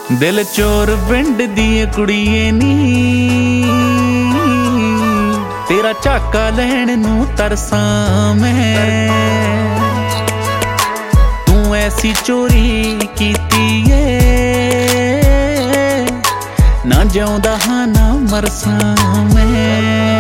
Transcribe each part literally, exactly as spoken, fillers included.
दिल चोर पिंड दी कुड़िए नी, तेरा झाका लैण नू तरसा मैं। तू ऐसी चोरी कीती है, ना जिउंदा हां ना मरसा मैं।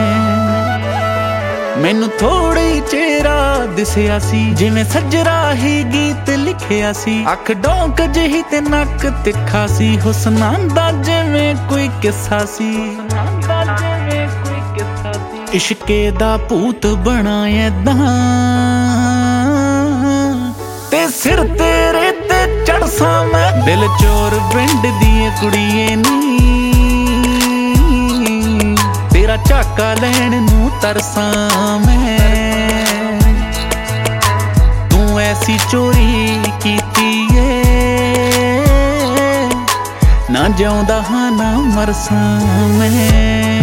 मैनू थोड़ा ही चेहरा दिसिया सी, जिवें सजरा ही गीत लिखिया सी। अख डोंक जही ते नक तिखा सी, हुस्नां दा जिवें कोई किस्सा सी। इश्के दा भूत बनाया दा ते सिर तेरे ते चढ़सा मैं। दिल चोर पिंड दी कुड़िए नी, तेरा झाका लैण नू तरसा मैं। तू ऐसी चोरी कीती है, ना जिउंदा हां ना मरसा मैं।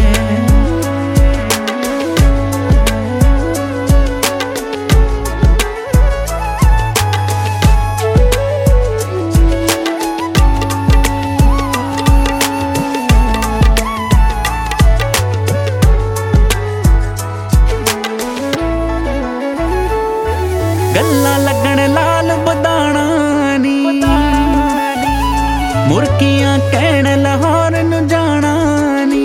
गल्लां लगण लाल बदाना नी, मुरकियां कहण लाहौर नू जाना नी।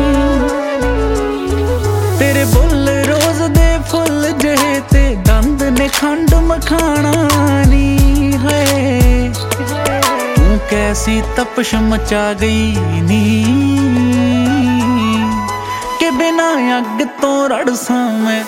तेरे बुल रोज दे फुल जहे ते दंद ने खंड मखाना नी है। तू कैसी तपश मचा गई नी, के बिना अग तो रड़सा मैं।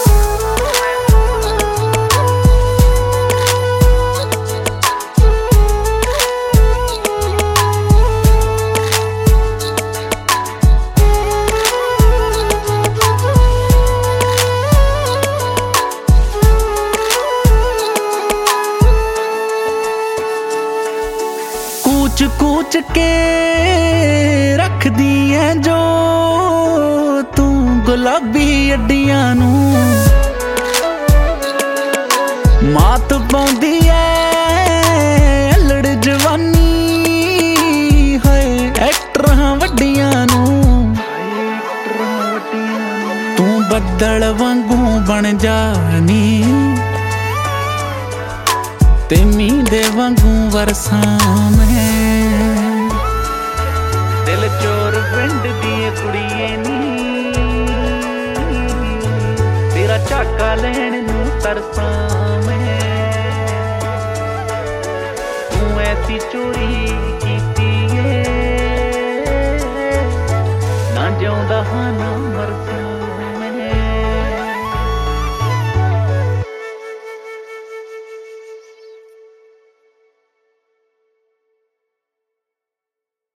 कूच कूच के रख दी है जो तू गुलाबी अड्डियां नू, मात पाउंदी है अल्लड़ जवानी है एक्टरां वड्डियां नू। तू बदल वांगू बन जानी, ते मींदे वांगू वरसा मैं। दिल चोर पिंड दी कुड़िए नी, तेरा झाका लैण नू तरसा मैं। तू ऐसी चोरी कीती है, ना जिउंदा हां ना